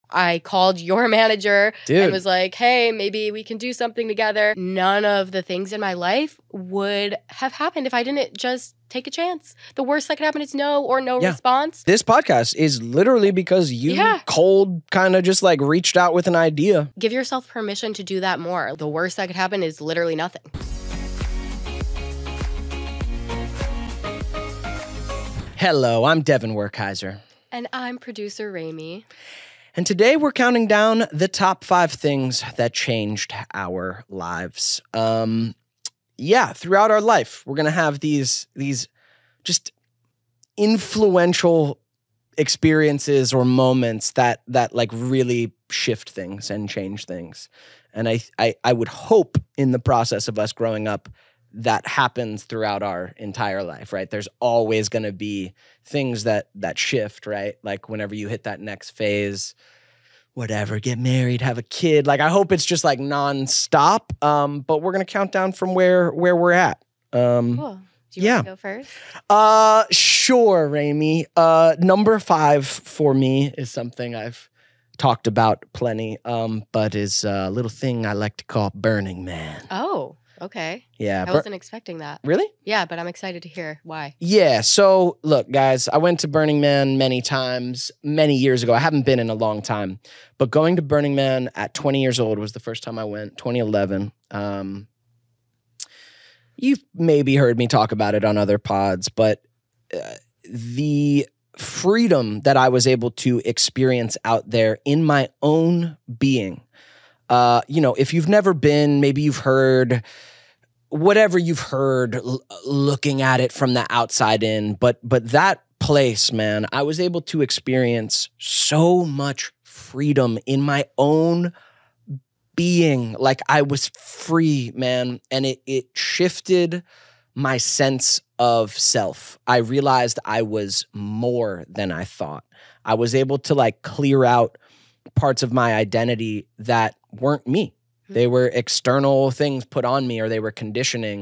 I called your manager Dude. and was like, hey, maybe we can do something together. None of the things in my life would have happened if I didn't just take a chance. The worst that could happen is no or no response. This podcast is literally because you cold kind of just like reached out with an idea. Give yourself permission to do that more. The worst that could happen is literally nothing. Hello, I'm Devin Werkheiser. And I'm producer Rami. And today we're counting down the top 5 things that changed our lives. Throughout our life, we're going to have these just influential experiences or moments that like really shift things and change things. And I would hope in the process of us growing up that happens throughout our entire life, right? There's always going to be things that shift, right? Like whenever you hit that next phase, whatever, get married, have a kid. Like I hope it's just like nonstop. But we're going to count down from where we're at. Cool. Do you want to go first? Sure, Rami. Number 5 for me is something I've talked about plenty, but is a little thing I like to call Burning Man. Oh, okay. Yeah. I wasn't expecting that. Really? Yeah, but I'm excited to hear why. Yeah. So look, guys, I went to Burning Man many times, many years ago. I haven't been in a long time, but going to Burning Man at 20 years old was the first time I went, 2011. You've maybe heard me talk about it on other pods, but the freedom that I was able to experience out there in my own being, if you've never been, maybe you've heard whatever you've heard looking at it from the outside in, but that place, man, I was able to experience so much freedom in my own being. Like I was free, man, and it shifted my sense of self. I realized I was more than I thought. I was able to like clear out parts of my identity that weren't me. They were external things put on me, or they were conditioning.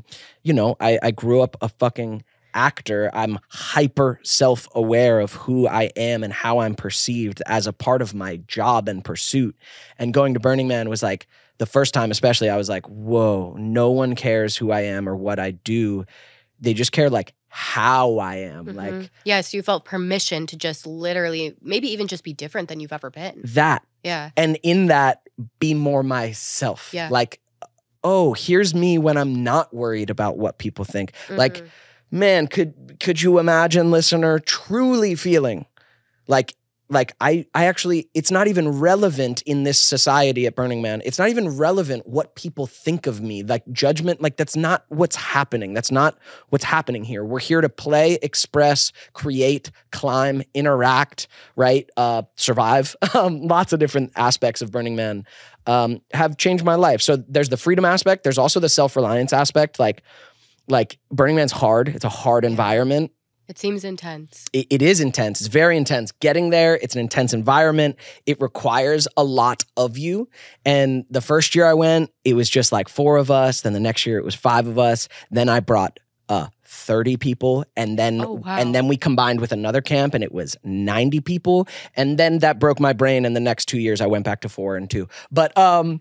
I grew up a fucking actor. I'm hyper self-aware of who I am and how I'm perceived as a part of my job and pursuit. And going to Burning Man was like, the first time especially, I was like, whoa, no one cares who I am or what I do. They just care like how I am. Like, yes, you felt permission to just literally, maybe even just be different than you've ever been. That. Yeah. And in that, be more myself. Yeah. Like, oh, here's me when I'm not worried about what people think. Like, man, could you imagine, listener, truly feeling like I actually, it's not even relevant in this society at Burning Man. It's not even relevant what people think of me. Like judgment, like that's not what's happening. That's not what's happening here. We're here to play, express, create, climb, interact, right? Survive. Lots of different aspects of Burning Man have changed my life. So there's the freedom aspect. There's also the self-reliance aspect. Like Burning Man's hard. It's a hard environment. It seems intense. It is intense. It's very intense. Getting there, it's an intense environment. It requires a lot of you. And the first year I went, it was just like 4 of us. Then the next year it was 5 of us. Then I brought 30 people. And then we combined with another camp and it was 90 people. And then that broke my brain. And the next 2 years I went back to 4 and 2. But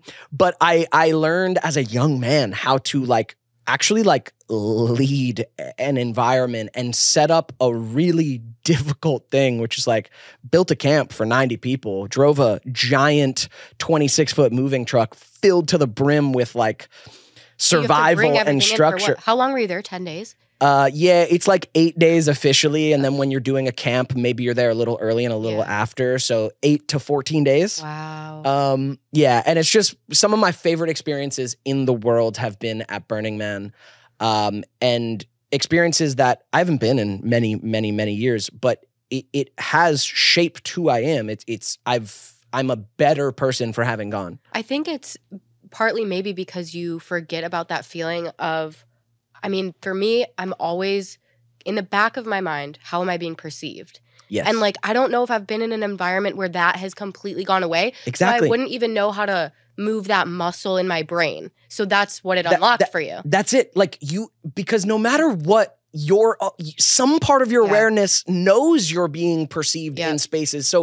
I learned as a young man how to actually lead an environment and set up a really difficult thing, which is like built a camp for 90 people, drove a giant 26-foot moving truck filled to the brim with like survival and structure. How long were you there? 10 days? It's like 8 days officially. And then when you're doing a camp, maybe you're there a little early and a little after. So 8 to 14 days. Wow. And it's just some of my favorite experiences in the world have been at Burning Man. And experiences that I haven't been in many, many, many years, but it has shaped who I am. I'm a better person for having gone. I think it's partly maybe because you forget about that feeling of, I mean, for me, I'm always in the back of my mind, how am I being perceived? Yes. And I don't know if I've been in an environment where that has completely gone away. Exactly. So I wouldn't even know how to move that muscle in my brain. So that's what it unlocked for you. That's it. Because no matter what, some part of your awareness knows you're being perceived in spaces. So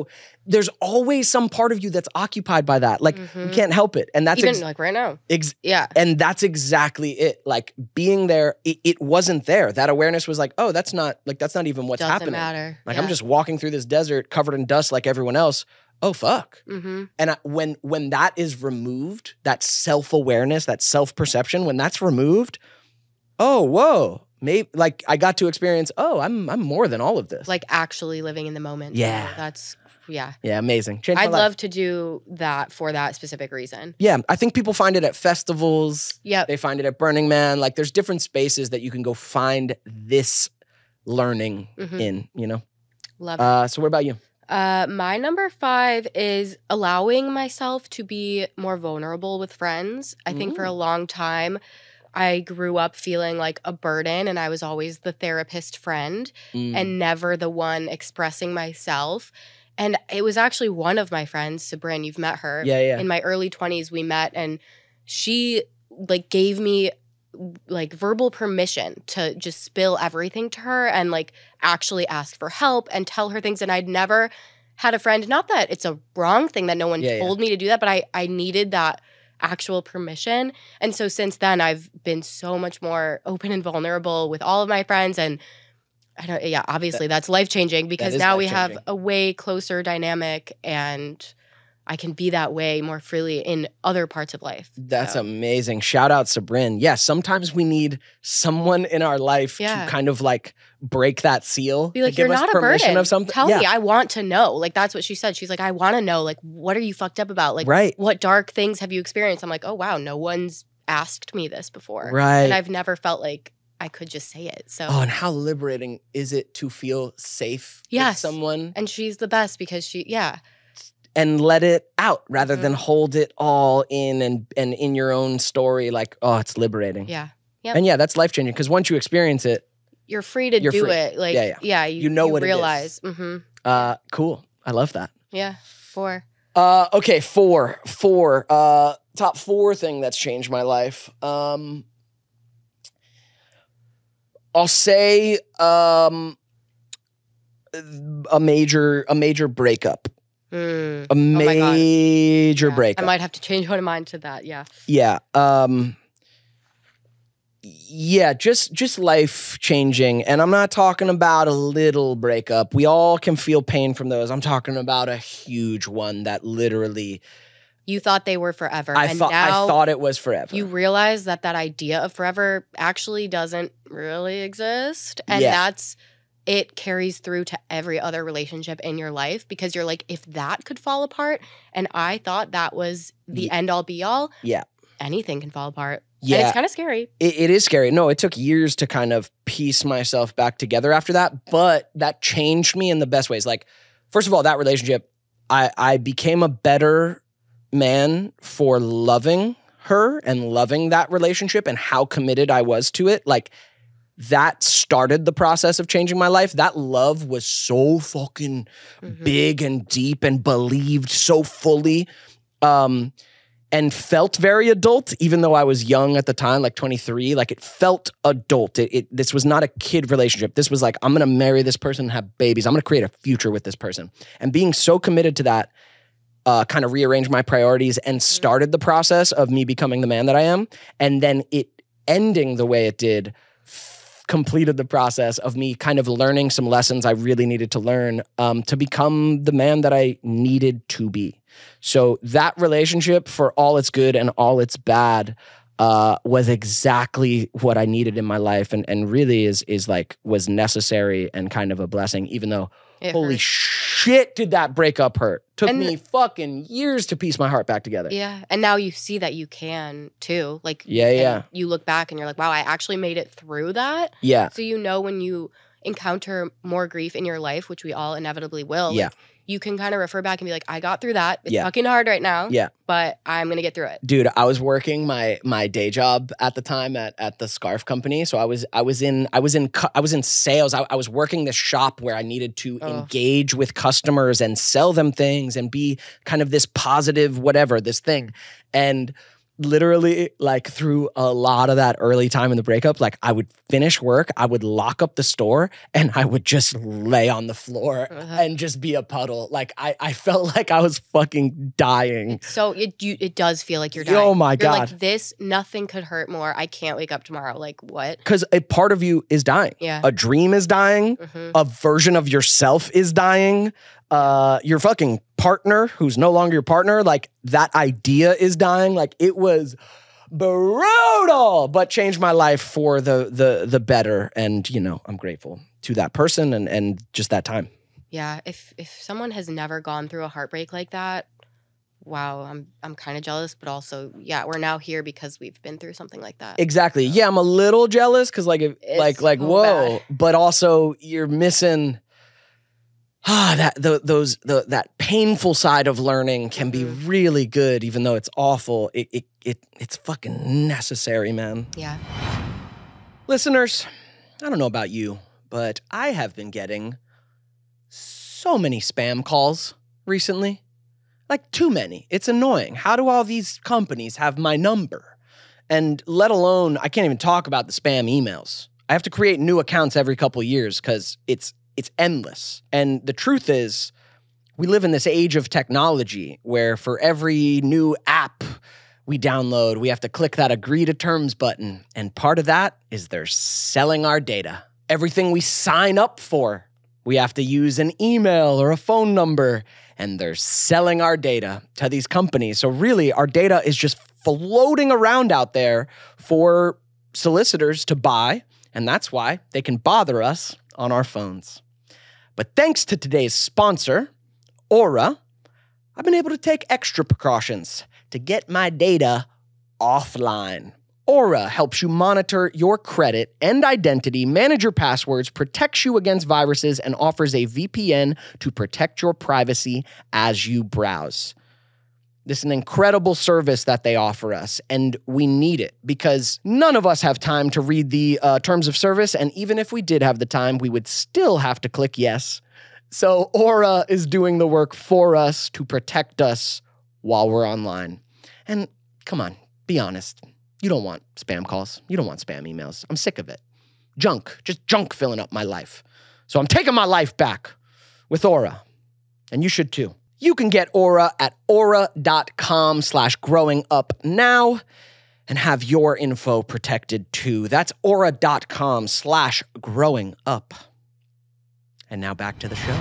there's always some part of you that's occupied by that. Like you can't help it. And that's even like right now. Yeah. And that's exactly it. Like being there, it wasn't there. That awareness was like, oh, that's not even what's happening. Doesn't matter. Like I'm just walking through this desert covered in dust like everyone else. Oh, fuck. And when that is removed, that self-awareness, that self-perception, when that's removed, oh, whoa. Maybe like I got to experience, oh, I'm more than all of this. Like actually living in the moment. Yeah. That's, yeah. Yeah, amazing. Changed my I'd life. love to do that for that specific reason. Yeah, I think people find it at festivals. Yep. They find it at Burning Man. Like there's different spaces that you can go find this learning in, you know? Love it. So what about you? My number 5 is allowing myself to be more vulnerable with friends. I think for a long time, I grew up feeling like a burden and I was always the therapist friend and never the one expressing myself. And it was actually one of my friends, Sabrin, you've met her. Yeah. In my early 20s, we met and she like gave me like verbal permission to just spill everything to her and like actually ask for help and tell her things. And I'd never had a friend, not that it's a wrong thing that no one told me to do that, but I needed that actual permission. And so since then, I've been so much more open and vulnerable with all of my friends. And obviously that's life-changing because now we have a way closer dynamic and I can be that way more freely in other parts of life. That's amazing. Shout out Sabrin. Yeah, sometimes we need someone in our life to kind of like break that seal. Be like, to give you're us not a permission burden. Of something. Tell me, I want to know. Like that's what she said. She's like, I want to know. Like, what are you fucked up about? Like, what dark things have you experienced? I'm like, oh wow, no one's asked me this before. Right. And I've never felt like I could just say it. So and how liberating is it to feel safe with someone? And she's the best because and let it out rather than hold it all in and in your own story. Like, oh, it's liberating. Yeah. Yep. And that's life-changing because once you experience it, you're free to do it. Like, you know what realize. It is. Cool. I love that. Yeah. 4. Okay, 4. Top 4 thing that's changed my life. I'll say a major breakup. A major breakup. I might have to change one of mine to that. Yeah. Yeah. Just life changing. And I'm not talking about a little breakup. We all can feel pain from those. I'm talking about a huge one that literally. You thought they were forever. I thought it was forever. You realize that idea of forever actually doesn't really exist. And it carries through to every other relationship in your life because you're like, if that could fall apart and I thought that was the end all be all, anything can fall apart. Yeah. And it's kind of scary. It is scary. No, it took years to kind of piece myself back together after that, but that changed me in the best ways. Like, first of all, that relationship, I became a better man for loving her and loving that relationship and how committed I was to it. Like, that started the process of changing my life. That love was so fucking big and deep and believed so fully and felt very adult, even though I was young at the time, like 23. Like, it felt adult. This was not a kid relationship. This was like, I'm going to marry this person and have babies. I'm going to create a future with this person. And being so committed to that kind of rearranged my priorities and started the process of me becoming the man that I am. And then it ending the way it did completed the process of me kind of learning some lessons I really needed to learn to become the man that I needed to be. So that relationship, for all its good and all its bad, was exactly what I needed in my life and really was necessary and kind of a blessing, even though holy shit did that breakup hurt. Took me fucking years to piece my heart back together. Yeah. And now you see that you can too. Like, you look back and you're like, wow, I actually made it through that. Yeah. So when you encounter more grief in your life, which we all inevitably will, like, you can kind of refer back and be like, I got through that. It's fucking hard right now. Yeah. But I'm going to get through it. Dude, I was working my day job at the time at the scarf company. So I was in sales. I was working this shop where I needed to engage with customers and sell them things and be kind of this positive whatever, this thing. And literally, like, through a lot of that early time in the breakup, like, I would finish work, I would lock up the store, and I would just lay on the floor and just be a puddle. Like, I felt like I was fucking dying. So it does feel like you're dying. Oh my You're God. like, this, nothing could hurt more. I can't wake up tomorrow. Like, what? Because a part of you is dying. Yeah. A dream is dying. A version of yourself is dying. Your fucking partner, who's no longer your partner, like, that idea is dying. Like, it was brutal, but changed my life for the better. And, you know, I'm grateful to that person and just that time. Yeah. If someone has never gone through a heartbreak like that, wow, I'm kind of jealous, but also, yeah, we're now here because we've been through something like that. Exactly. Yeah, I'm a little jealous because, like, whoa, bad. but also you're missing that painful side of learning can be really good, even though it's awful. It's fucking necessary, man. Yeah. Listeners, I don't know about you, but I have been getting so many spam calls recently. Like, too many. It's annoying. How do all these companies have my number? And let alone, I can't even talk about the spam emails. I have to create new accounts every couple of years because it's endless. And the truth is, we live in this age of technology where for every new app we download, we have to click that agree to terms button. And part of that is they're selling our data. Everything we sign up for, we have to use an email or a phone number, and they're selling our data to these companies. So really, our data is just floating around out there for solicitors to buy, and that's why they can bother us on our phones. But thanks to today's sponsor, Aura, I've been able to take extra precautions to get my data offline. Aura helps you monitor your credit and identity, manage your passwords, protects you against viruses, and offers a VPN to protect your privacy as you browse. This is an incredible service that they offer us, and we need it because none of us have time to read the terms of service, and even if we did have the time, we would still have to click yes. So Aura is doing the work for us to protect us while we're online. And come on, be honest. You don't want spam calls. You don't want spam emails. I'm sick of it. Just junk filling up my life. So I'm taking my life back with Aura, and you should too. You can get Aura at aura.com/growing-up now and have your info protected too. That's aura.com/growing-up. And now back to the show.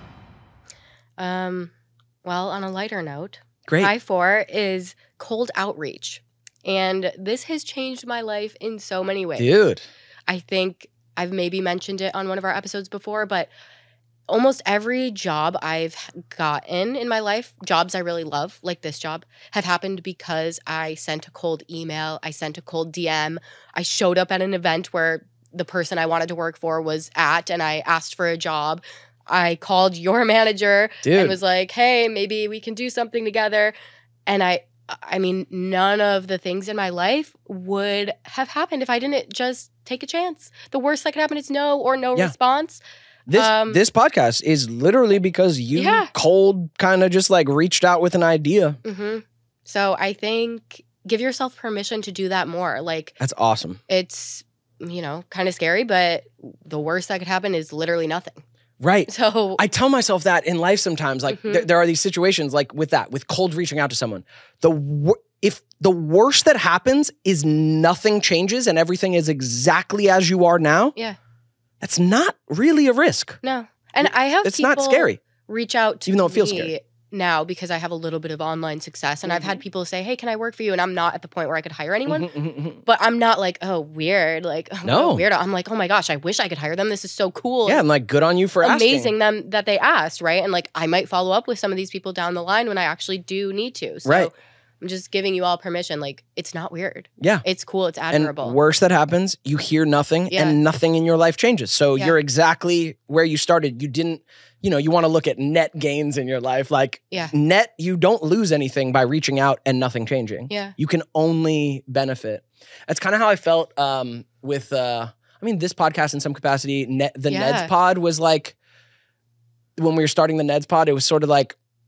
Well, on a lighter note, Great. I4 is cold outreach. And this has changed my life in so many ways. Dude. I think I've maybe mentioned it on one of our episodes before, but almost every job I've gotten in my life, jobs I really love, like this job, have happened because I sent a cold email, I sent a cold DM, I showed up at an event where the person I wanted to work for was at, and I asked for a job. I called your manager and was like, hey, maybe we can do something together. And I mean, none of the things in my life would have happened if I didn't just take a chance. The worst that could happen is no or no response. This podcast is literally because you cold kind of just like reached out with an idea. Mm-hmm. So I think give yourself permission to do that more. Like, that's awesome. It's, you know, kind of scary, but the worst that could happen is literally nothing. Right. So I tell myself that in life sometimes. Like there are these situations like with cold reaching out to someone. If the worst that happens is nothing changes and everything is exactly as you are now, that's not really a risk. No. And I have it's not scary. Reach out to even though it feels me scary now because I have a little bit of online success, and I've had people say, hey, can I work for you? And I'm not at the point where I could hire anyone, but I'm not like, oh, weird. Like, oh, no. Weird. I'm like, oh my gosh, I wish I could hire them. This is so cool. Yeah, I'm like, good on you for amazing them that they asked, right? And like, I might follow up with some of these people down the line when I actually do need to. So right. I'm just giving you all permission. Like, it's not weird. Yeah. It's cool. It's admirable. And worse that happens, you hear nothing and nothing in your life changes. So you're exactly where you started. You didn't, you want to look at net gains in your life. Like net, you don't lose anything by reaching out and nothing changing. Yeah. You can only benefit. That's kind of how I felt with, this podcast in some capacity. Neds pod was like, when we were starting the Neds pod, it was sort of like,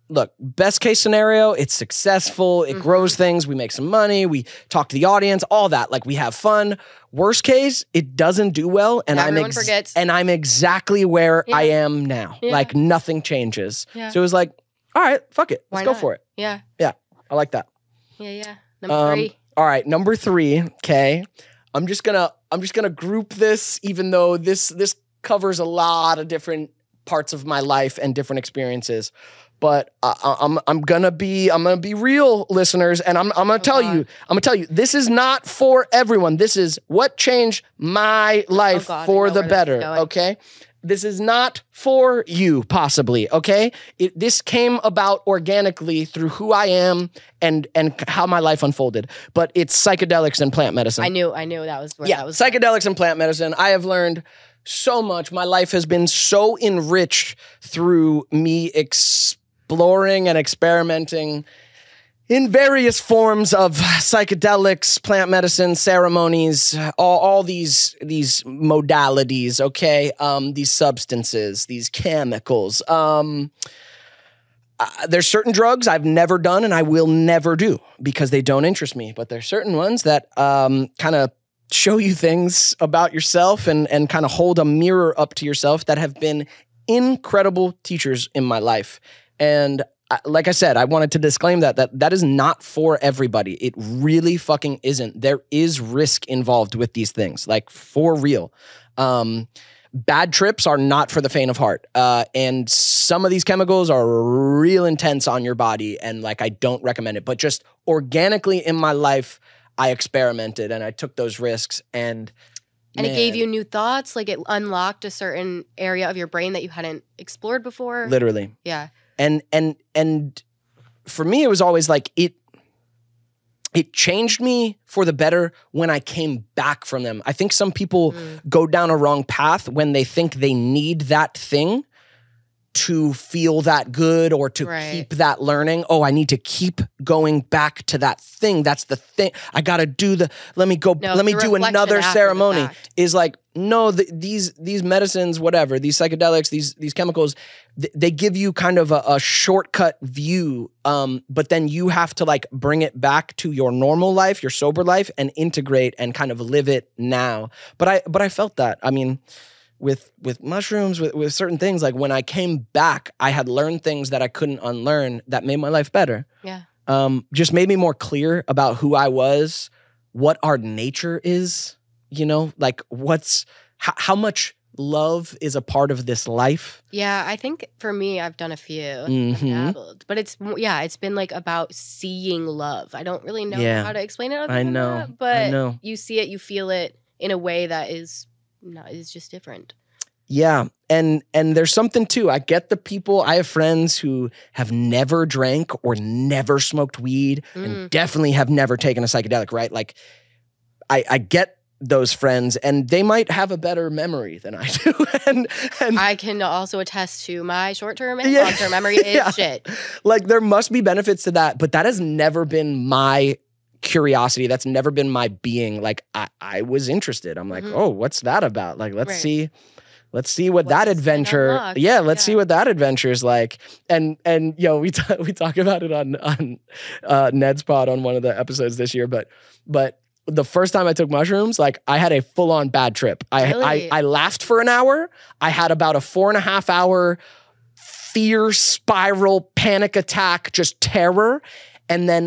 look, best case scenario, it's successful, it grows things, we make some money, we talk to the audience, all that. Like, we have fun. Worst case, it doesn't do well, and everyone forgets. And I'm exactly where I am now. Yeah. Like, nothing changes. Yeah. So it was like, all right, fuck it, let's Why go not? for it. Yeah. Yeah, I like that. Yeah. Number 3. All right, number 3. Okay, I'm just gonna group this, even though this covers a lot of different parts of my life and different experiences. But I'm gonna be real, listeners, and I'm gonna tell you, this is not for everyone. This is what changed my life for the better. Okay, this is not for you, possibly. Okay, this came about organically through who I am and how my life unfolded. But it's psychedelics and plant medicine. I knew that was where that was. Psychedelics and plant medicine. I have learned so much. My life has been so enriched through me exploring and experimenting in various forms of psychedelics, plant medicine, ceremonies, all these modalities, okay? These substances, these chemicals. There's certain drugs I've never done and I will never do because they don't interest me. But there's certain ones that kind of show you things about yourself and kind of hold a mirror up to yourself that have been incredible teachers in my life. And like I said, I wanted to disclaim that is not for everybody. It really fucking isn't. There is risk involved with these things, like for real. Bad trips are not for the faint of heart. And some of these chemicals are real intense on your body, and like I don't recommend it. But just organically in my life, I experimented and I took those risks, and it gave you new thoughts. Like, it unlocked a certain area of your brain that you hadn't explored before. Literally. Yeah. And for me, it was always like it changed me for the better when I came back from them. I think some people go down a wrong path when they think they need that thing to feel that good or to keep that learning. Oh, I need to keep going back to that thing. That's the thing. I got to do let me do another ceremony. Is like, no, these medicines, whatever, these psychedelics, these chemicals, they give you kind of a shortcut view. But then you have to like bring it back to your normal life, your sober life, and integrate and kind of live it now. But I felt that. I mean, with mushrooms, with certain things, like when I came back, I had learned things that I couldn't unlearn that made my life better. Yeah. Just made me more clear about who I was, what our nature is, you know, like how much love is a part of this life. Yeah, I think for me, I've done a few. I've dabbled. But it's been like about seeing love. I don't really know how to explain it. I know. But you see it, you feel it in a way that is just different. Yeah. And there's something too. I get the people, I have friends who have never drank or never smoked weed and definitely have never taken a psychedelic, right? Like I get those friends and they might have a better memory than I do. and I can also attest to my short-term and long-term memory is shit. Like there must be benefits to that, but that has never been my curiosity. That's never been my being. Like I was interested. I'm like, oh, what's that about? Like, let's see what that adventure. Yeah, let's see what that adventure is like. And yo, we talk about it on Ned's pod on one of the episodes this year. But the first time I took mushrooms, like I had a full on bad trip. I laughed for an hour. I had about a 4.5 hour fear spiral, panic attack, just terror, and then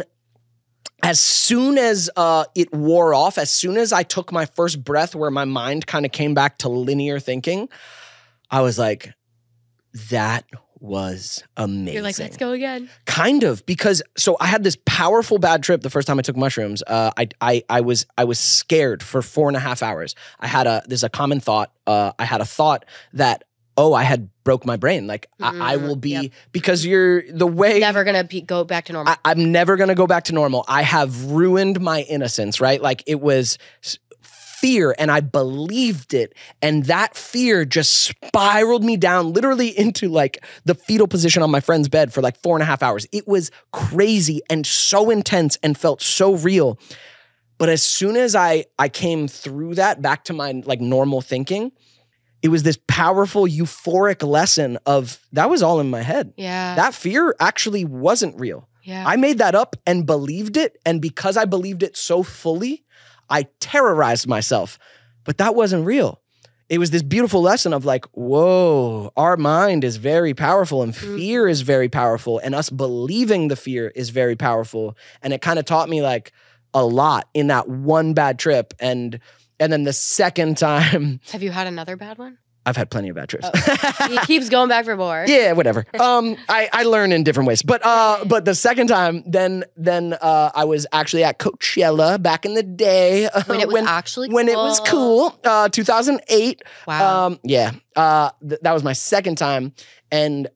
as soon as it wore off, as soon as I took my first breath where my mind kind of came back to linear thinking, I was like, that was amazing. You're like, let's go again. Kind of, because so I had this powerful bad trip the first time I took mushrooms. I was scared for 4.5 hours. There's a common thought. I had a thought that, oh, I had broke my brain. Like I will be, because never going to go back to normal. I'm never going to go back to normal. I have ruined my innocence, right? Like it was fear and I believed it. And that fear just spiraled me down literally into like the fetal position on my friend's bed for like 4.5 hours. It was crazy and so intense and felt so real. But as soon as I came through that back to my like normal thinking, it was this powerful, euphoric lesson of that was all in my head. Yeah. That fear actually wasn't real. Yeah. I made that up and believed it. And because I believed it so fully, I terrorized myself. But that wasn't real. It was this beautiful lesson of like, whoa, our mind is very powerful and fear is very powerful. And us believing the fear is very powerful. And it kind of taught me like a lot in that one bad trip. And then the second time. Have you had another bad one? I've had plenty of bad trips. Oh. He keeps going back for more. Yeah, whatever. I learn in different ways. But the second time, then I was actually at Coachella back in the day. When it was actually when it was cool. 2008. Wow. That was my second time. And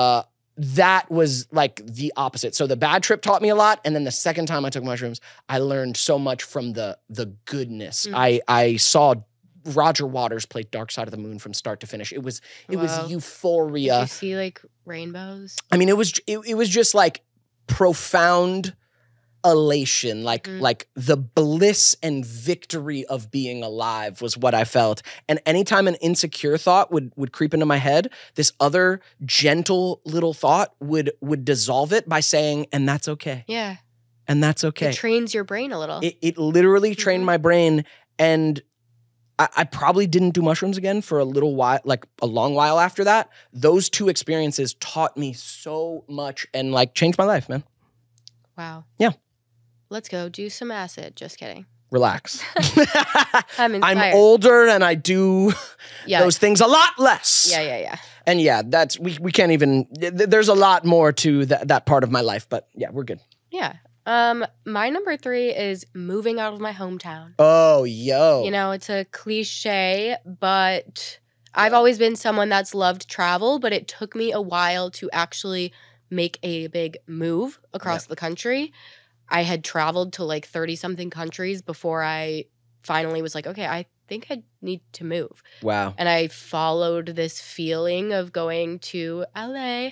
that was like the opposite. So the bad trip taught me a lot. And then the second time I took mushrooms, I learned so much from the goodness. I saw Roger Waters played Dark Side of the Moon from start to finish. It was euphoria. Did you see like rainbows? I mean, it was just like profound elation, like the bliss and victory of being alive was what I felt. And anytime an insecure thought would creep into my head, this other gentle little thought would dissolve it by saying, and that's okay. Yeah. And that's okay. It trains your brain a little. It literally trained my brain. And I probably didn't do mushrooms again for a little while, like a long while after that. Those two experiences taught me so much and like changed my life, man. Wow. Yeah. Let's go do some acid. Just kidding. Relax. I'm inspired. I'm older and I do those things a lot less. Yeah. And yeah, that's, we can't even, there's a lot more to that part of my life, but yeah, we're good. Yeah. My number 3 is moving out of my hometown. Oh, yo. You know, it's a cliche, but I've always been someone that's loved travel, but it took me a while to actually make a big move across the country. I had traveled to like 30-something countries before I finally was like, okay, I think I need to move. Wow. And I followed this feeling of going to LA.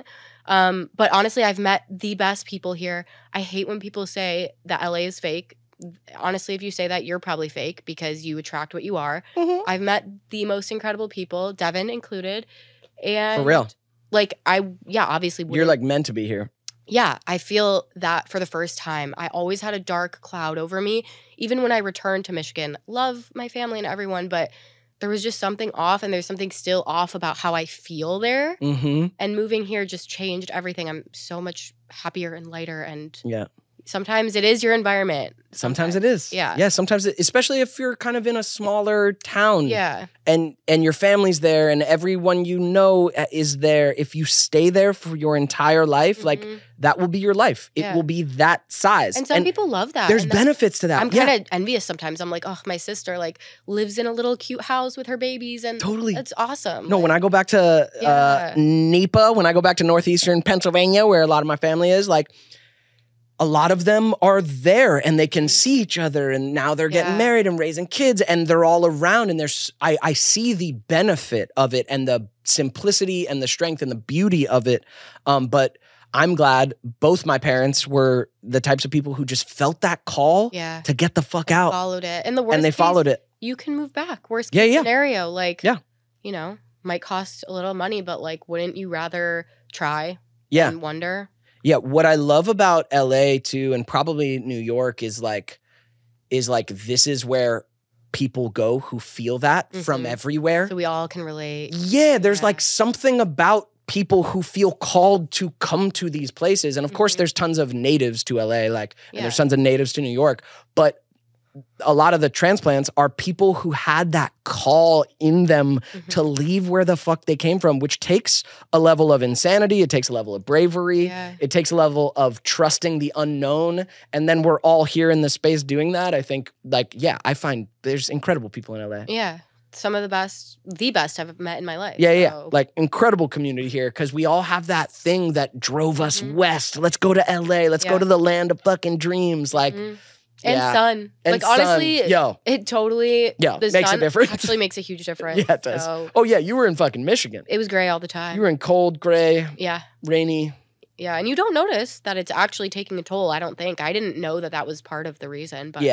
But honestly, I've met the best people here. I hate when people say that LA is fake. Honestly, if you say that, you're probably fake because you attract what you are. Mm-hmm. I've met the most incredible people, Devin included. And for real. Like, obviously. You're like meant to be here. Yeah, I feel that for the first time. I always had a dark cloud over me. Even when I returned to Michigan, love my family and everyone, but there was just something off, and there's something still off about how I feel there. Mm-hmm. And moving here just changed everything. I'm so much happier and lighter, and sometimes it is your environment. Sometimes it is. Yeah. Yeah, sometimes especially if you're kind of in a smaller town. Yeah. And your family's there and everyone you know is there. If you stay there for your entire life, like that will be your life. It will be that size. And some people love that. There's benefits to that. I'm kind of envious sometimes. I'm like, oh, my sister like lives in a little cute house with her babies, and totally, it's awesome. No, when I go back to NEPA, when I go back to northeastern Pennsylvania, where a lot of my family is, like a lot of them are there and they can see each other, and now they're getting married and raising kids, and they're all around, and I see the benefit of it and the simplicity and the strength and the beauty of it. But I'm glad both my parents were the types of people who just felt that call to get the fuck out. Followed it. And the worst and they case, followed it. You can move back. Worst case scenario. Like, you know, might cost a little money, but like, wouldn't you rather try and wonder? Yeah, what I love about LA too, and probably New York, is like this is where people go who feel that from everywhere. So we all can relate. Yeah, there's like something about people who feel called to come to these places. And of course, there's tons of natives to LA, like, and there's tons of natives to New York. But a lot of the transplants are people who had that call in them to leave where the fuck they came from, which takes a level of insanity. It takes a level of bravery. Yeah. It takes a level of trusting the unknown. And then we're all here in the space doing that. I think, like, I find there's incredible people in LA. Yeah. Some of the best I've met in my life. Yeah. So. Like, incredible community here because we all have that thing that drove us west. Let's go to LA. Let's go to the land of fucking dreams. Like, and sun. And like, honestly, it totally the makes sun a difference. Actually makes a huge difference. Yeah, it does. So, oh, yeah, you were in fucking Michigan. It was gray all the time. You were in cold, gray, rainy. Yeah, and you don't notice that it's actually taking a toll, I don't think. I didn't know that was part of the reason. But yeah.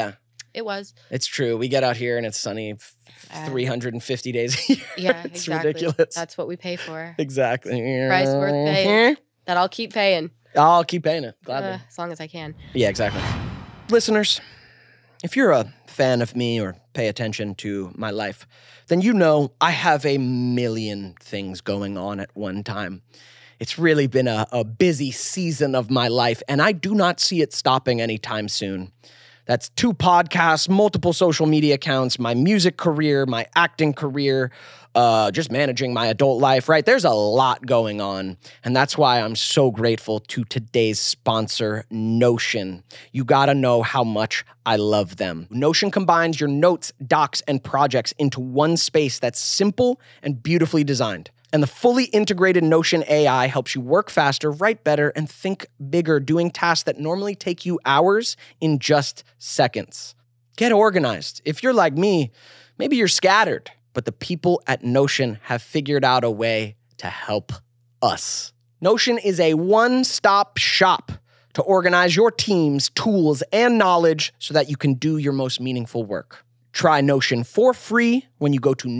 It was. It's true. We get out here and it's sunny 350 days a year. Yeah, It's exactly. ridiculous. That's what we pay for. Exactly. Price worth paying. That I'll keep paying. I'll keep paying it. Gladly. As long as I can. Yeah, exactly. Listeners, if you're a fan of me or pay attention to my life, then you know I have a million things going on at one time. It's really been a busy season of my life, and I do not see it stopping anytime soon. That's 2 podcasts, multiple social media accounts, my music career, my acting career, just managing my adult life, right? There's a lot going on, and that's why I'm so grateful to today's sponsor, Notion. You gotta know how much I love them. Notion combines your notes, docs, and projects into one space that's simple and beautifully designed. And the fully integrated Notion AI helps you work faster, write better, and think bigger, doing tasks that normally take you hours in just seconds. Get organized. If you're like me, maybe you're scattered, but the people at Notion have figured out a way to help us. Notion is a one-stop shop to organize your teams, tools, and knowledge so that you can do your most meaningful work. Try Notion for free when you go to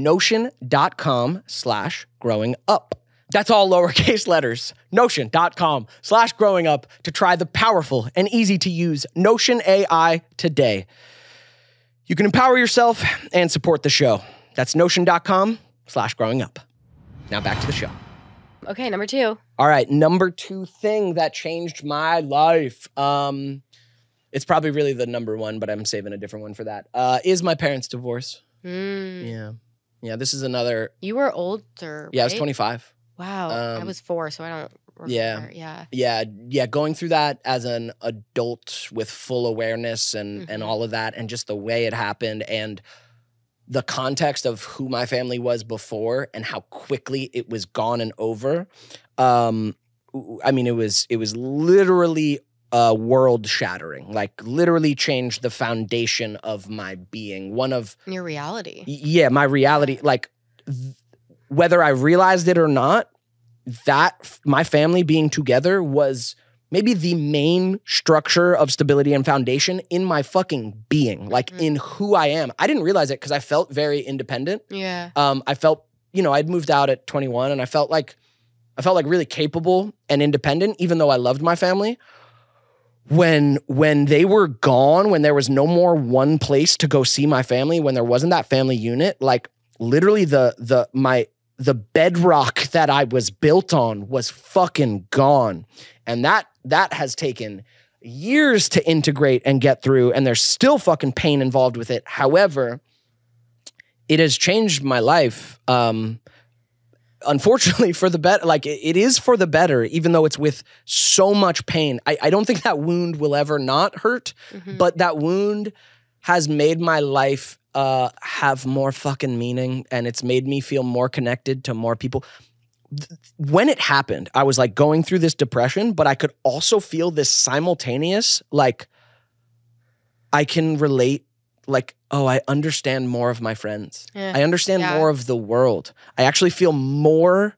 notion.com/growingup. That's all lowercase letters. Notion.com/growingup to try the powerful and easy to use Notion AI today. You can empower yourself and support the show. That's notion.com/growingup. Now back to the show. Okay, number 2. All right, number 2 thing that changed my life. It's probably really the number 1, but I'm saving a different one for that. Is my parents' divorce. Yeah. Yeah, this is another. You were older, Yeah, I right? was 25. Wow. I was 4, so I don't remember. Yeah. Yeah, going through that as an adult with full awareness and all of that, and just the way it happened and the context of who my family was before and how quickly it was gone and over. I mean, it was literally world shattering, like literally changed the foundation of my being. One of your reality. Yeah, my reality. Like whether I realized it or not, that my family being together was maybe the main structure of stability and foundation in my fucking being, like in who I am. I didn't realize it because I felt very independent. Yeah. I felt, I'd moved out at 21 and I felt like really capable and independent, even though I loved my family. When they were gone, when there was no more one place to go see my family, when there wasn't that family unit, like literally the bedrock that I was built on was fucking gone. And that has taken years to integrate and get through, and there's still fucking pain involved with it. However, it has changed my life. Unfortunately for the better, like it is for the better, even though it's with so much pain. I don't think that wound will ever not hurt, but that wound has made my life have more fucking meaning, and it's made me feel more connected to more people. When it happened, I was like going through this depression, but I could also feel this simultaneous, like I can relate. Like, oh, I understand more of my friends. Yeah. I understand more of the world. I actually feel more,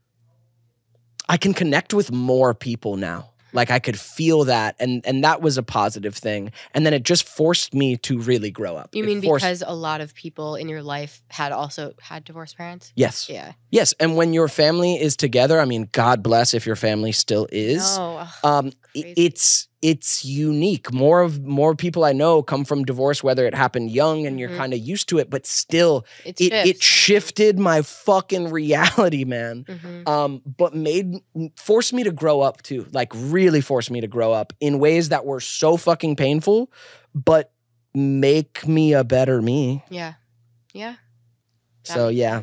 I can connect with more people now. Like I could feel that, and that was a positive thing. And then it just forced me to really grow up. You mean because a lot of people in your life had also had divorced parents? Yes. Yeah. Yes, and when your family is together, I mean, God bless if your family still is. No. It's unique. More people I know come from divorce, whether it happened young and you're kind of used to it, but still, it shifted my fucking reality, man. But forced me to grow up too, like really forced me to grow up in ways that were so fucking painful, but make me a better me. Yeah. Yeah. So yeah.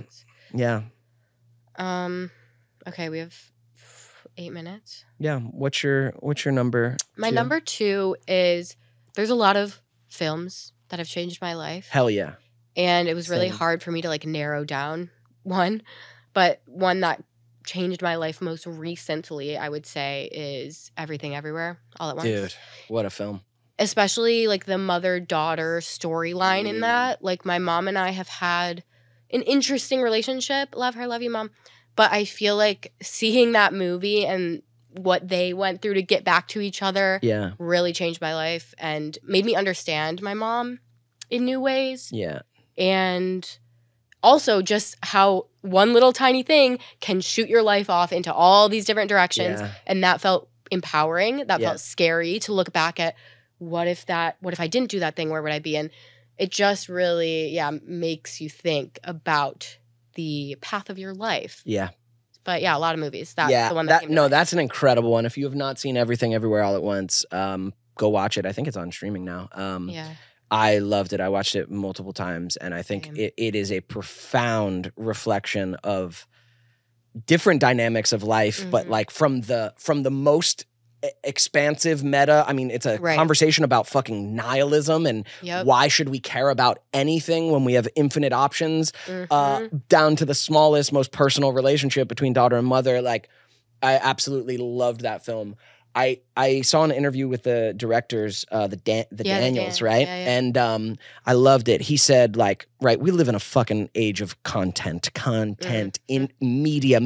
Okay, we have 8 minutes. Yeah. What's your number 2? My number 2 is there's a lot of films that have changed my life. Hell yeah. And it was really hard for me to like narrow down one. But one that changed my life most recently, I would say, is Everything Everywhere All at Once. Dude, what a film. Especially like the mother-daughter storyline in that. Like my mom and I have had an interesting relationship. Love her, love you, Mom. But I feel like seeing that movie and what they went through to get back to each other really changed my life and made me understand my mom in new ways. Yeah. And also just how one little tiny thing can shoot your life off into all these different directions. Yeah. And that felt empowering. That Yeah. felt scary to look back at. What if I didn't do that thing? Where would I be? And it just really, makes you think about the path of your life. Yeah. But yeah, a lot of movies. That's the one that came to mind. that's an incredible one. If you have not seen Everything Everywhere All at Once, go watch it. I think it's on streaming now. Yeah. I loved it. I watched it multiple times, and I think Same. it is a profound reflection of different dynamics of life, but like from the most expansive meta. I mean, it's a conversation about fucking nihilism and why should we care about anything when we have infinite options, down to the smallest, most personal relationship between daughter and mother. Like, I absolutely loved that film. I saw an interview with the directors, the Daniels, right? Yeah. And I loved it. He said, like, right, we live in a fucking age of content in media.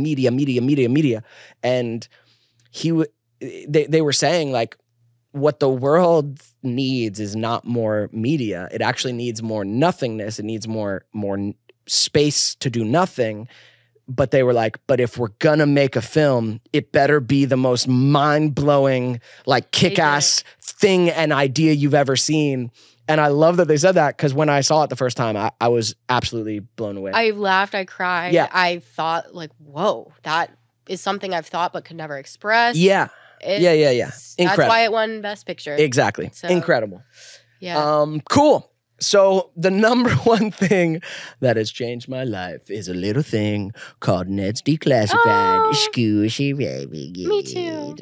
And they were saying, like, what the world needs is not more media. It actually needs more nothingness. It needs more space to do nothing. But they were like, but if we're gonna make a film, it better be the most mind-blowing, like, kick-ass thing and idea you've ever seen. And I love that they said that, because when I saw it the first time, I was absolutely blown away. I laughed, I cried. Yeah. I thought, like, whoa, that is something I've thought but could never express. Yeah. Incredible. That's why it won Best Picture. Exactly. So, incredible. Yeah. Cool. So the number one thing that has changed my life is a little thing called Ned's Declassified. Oh, Squishy baby. Me too.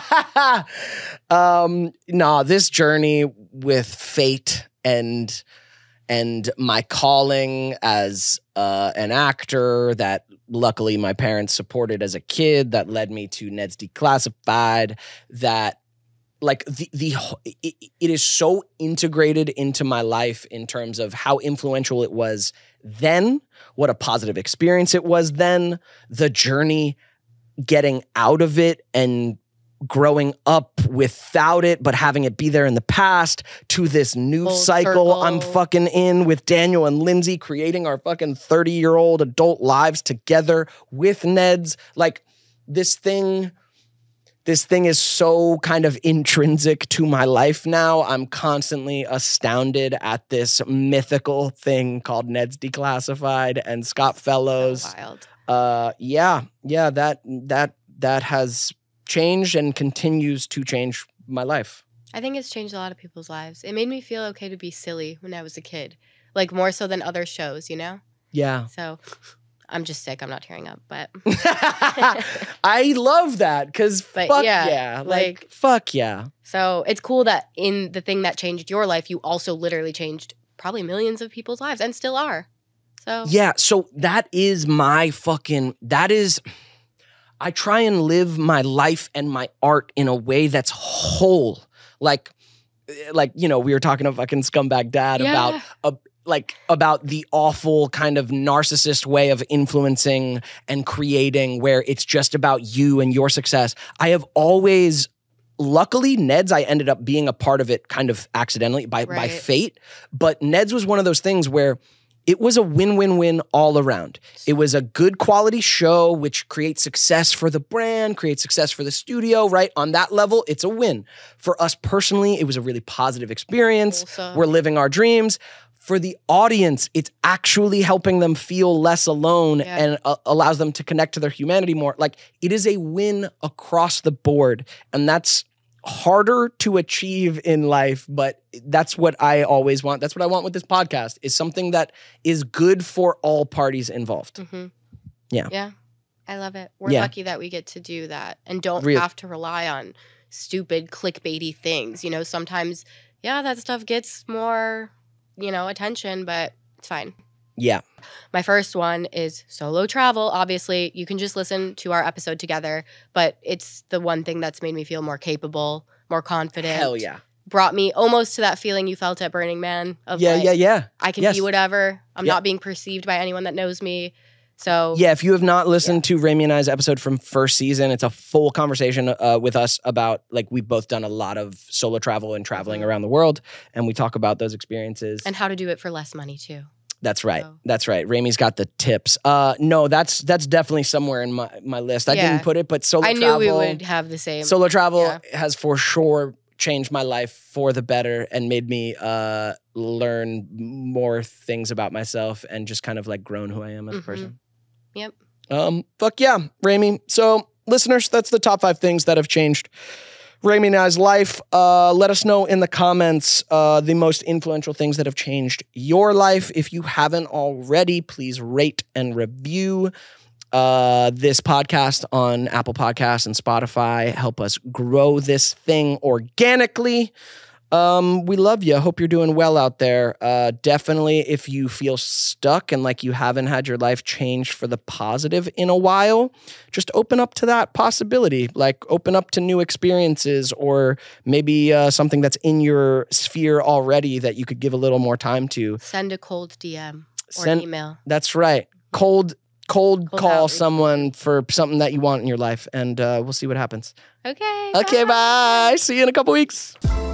This journey with fate and my calling as an actor that luckily my parents supported as a kid, that led me to Ned's Declassified, that, like, it is so integrated into my life in terms of how influential it was then, what a positive experience it was then, the journey getting out of it and growing up without it, but having it be there in the past, to this new cycle I'm fucking in with Daniel and Lindsay, creating our fucking 30-year-old adult lives together with Ned's. Like, this thing is so kind of intrinsic to my life now. I'm constantly astounded at this mythical thing called Ned's Declassified and Scott Fellows. So wild. That has changed and continues to change my life. I think it's changed a lot of people's lives. It made me feel okay to be silly when I was a kid, like, more so than other shows, you know? Yeah. So I'm just sick. I'm not tearing up, but I love that, because fuck yeah. Like, fuck yeah. So it's cool that in the thing that changed your life, you also literally changed probably millions of people's lives, and still are. So yeah, so that is my fucking, I try and live my life and my art in a way that's whole. Like, you know, we were talking to fucking Scumbag Dad about the awful kind of narcissist way of influencing and creating, where it's just about you and your success. I have always, luckily, Ned's, I ended up being a part of it kind of accidentally by fate. But Ned's was one of those things where it was a win-win-win all around. It was a good quality show, which creates success for the brand, creates success for the studio, right? On that level, it's a win. For us personally, it was a really positive experience. Awesome. We're living our dreams. For the audience, it's actually helping them feel less alone and allows them to connect to their humanity more. Like, it is a win across the board. And that's harder to achieve in life, but that's what I always want. That's what I want with this podcast, is something that is good for all parties involved. Mm-hmm. Yeah. Yeah. I love it. We're lucky that we get to do that and don't have to rely on stupid clickbaity things. You know, sometimes, that stuff gets more, attention, but it's fine. Yeah. My first one is solo travel. Obviously, you can just listen to our episode together, but it's the one thing that's made me feel more capable, more confident. Hell yeah. Brought me almost to that feeling you felt at Burning Man of I can be whatever. I'm not being perceived by anyone that knows me. So yeah, if you have not listened to Rami and I's episode from first season, it's a full conversation with us about, like, we've both done a lot of solo travel and traveling around the world, and we talk about those experiences. And how to do it for less money too. That's right. So. That's right. Rami's got the tips. No, that's definitely somewhere in my list. I didn't put it, but solo travel. I knew we would have the same. Solo travel has for sure changed my life for the better and made me learn more things about myself and just kind of like grown who I am as a person. Yep. Fuck yeah, Rami. So listeners, that's the top 5 things that have changed Rami and I's life. Let us know in the comments the most influential things that have changed your life. If you haven't already, please rate and review this podcast on Apple Podcasts and Spotify. Help us grow this thing organically. We love you. Hope you're doing well out there. Definitely, if you feel stuck and like you haven't had your life changed for the positive in a while, just open up to that possibility. Like, open up to new experiences, or maybe something that's in your sphere already that you could give a little more time to. Send a cold DM or email. That's right. Cold call outreach. Someone for something that you want in your life, and we'll see what happens. Okay. Okay, bye. See you in a couple weeks.